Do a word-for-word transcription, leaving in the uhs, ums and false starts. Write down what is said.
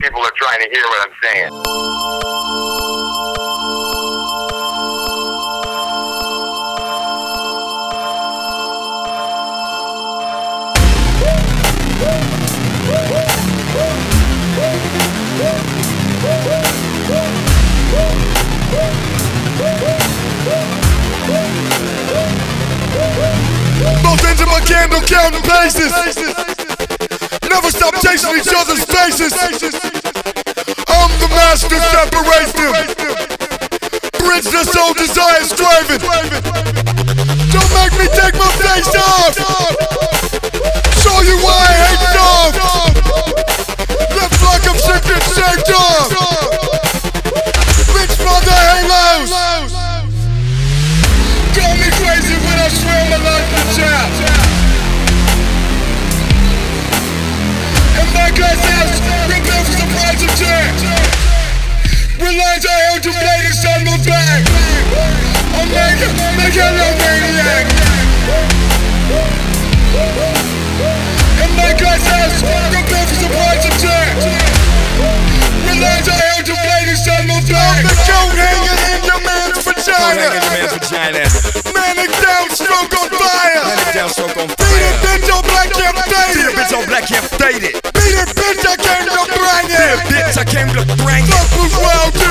people are trying to hear what I'm saying. Both ends of my candle counting paces. Never stop chasing each other's faces. I'm the master, separates them. Bridge the soul desire striving. Don't make me take my face off. Show you why I hate soft. Left like I'm sick and shaped off. Bitch mother halos. Call me crazy when I swear my life is out. And my glass house, rebuilt for the price of jack. Reliance I held to blade and sun will back. I'll make it, make it no maniac. And my glass house, rebuilt for the price of jack. Reliance I held to blade and sun will back. I'm the coat hanging in your man's vagina. Manic downstroke on fire. Manic downstroke on fire. Beat it, bitch, on black camp faded. Beat it, bitch, on black camp faded. Beat it, bitch, I came to bring it. Beat it, bitch, I came to bring it. Fuck was well, dude.